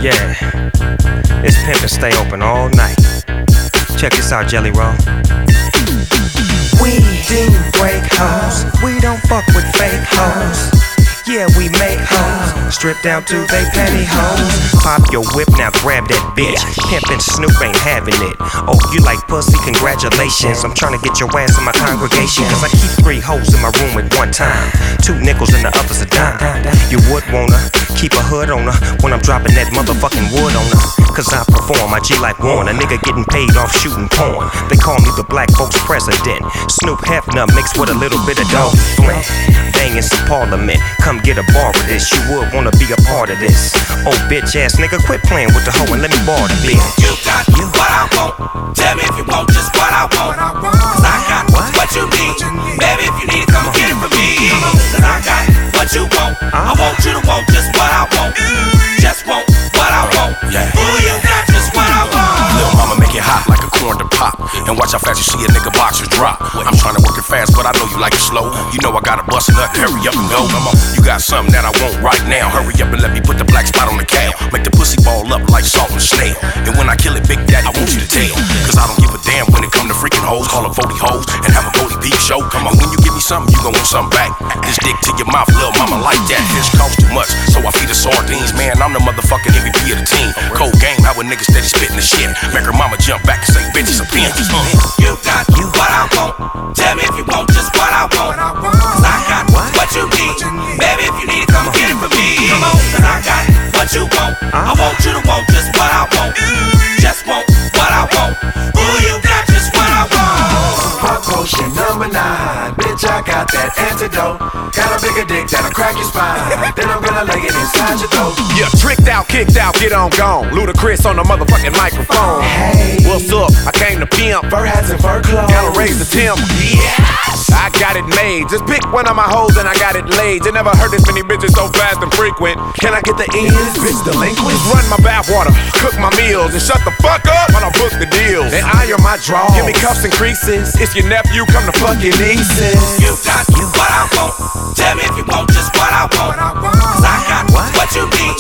Yeah, it's pimpin' stay open all night. Check this out, Jelly Roll. We didn't break hoes, we don't fuck with fake hoes. Yeah, we make hoes, strip down to they pantyhose. Pop your whip, now grab that bitch. Pimpin' Snoop ain't having it. Oh, you like pussy? Congratulations. I'm tryna get your ass in my congregation. Cause I keep 3 hoes in my room at one time. 2 nickels and the other's a dime. You would wanna keep a hood on her when I'm dropping that motherfucking wood on her. Cause I perform, I G like Warren. A nigga getting paid off shooting porn. They call me the black folks president. Snoop Hefner mixed with a little bit of dope Flint. Banging some parliament. Come get a bar of this, you would wanna be a part of this. Oh bitch ass nigga, quit playing with the hoe and let me borrow the bitch. You got what I want, tell me if you want just what I want. Cause I got what you need, baby if you need it come get it from me. Cause I got what you want, I want you to want just what I want. Just want what I want, ooh you got just what I want. Little mama make it hot like a corn to pop. And watch how fast you see a nigga boxers drop. I'm tryna work it fast, but I know you like it slow. You know I gotta bust a nut, hurry up and go. Come on, you got something that I want right now. Hurry up and let me put the black spot on the cow. Make the pussy ball up like salt and snail. And when I kill it, Big Daddy, I want you to tell. Cause I don't give a damn when it come to freaking hoes. Call her 40 hoes and have a Goldie Peep show. Come on, when you give me something, you gon' want something back. This dick to your mouth, little mama like that. This costs too much, so I feed her sardines. Man, I'm the motherfucking MVP of the team. Cold game, how a nigga steady spitting the shit. Make her mama jump back and say, bitch, it's a pin. You got what I want, tell me if you want just what I want. Cause I got what you need, baby if you need it come get it from me. Cause I got what you want, I want you to want just what I want. Just want what I want, ooh you got just what I want. Fuck potion number 9, bitch I got that antidote. Got a bigger dick that'll crack your spine. Then I'm gonna lay it inside your throat. Yeah, tricked out, kicked out, get on gone. Ludacris on the motherfucking microphone. Hey, What's up? I came to pimp. fur hats and fur clothes. Gotta raise the timber. Yes. I got it made. Just pick one of my hoes and I got it laid. You never heard this many bitches so fast and frequent. Can I get the ends? Bitch delinquent. Run my bathwater, cook my meals, and shut the fuck up when I book the deals. And iron my drawers. Give me cuffs and creases. It's your nephew, come to fuck your nieces. You got what I want, tell me if you want just what I want. Cause I got what you need,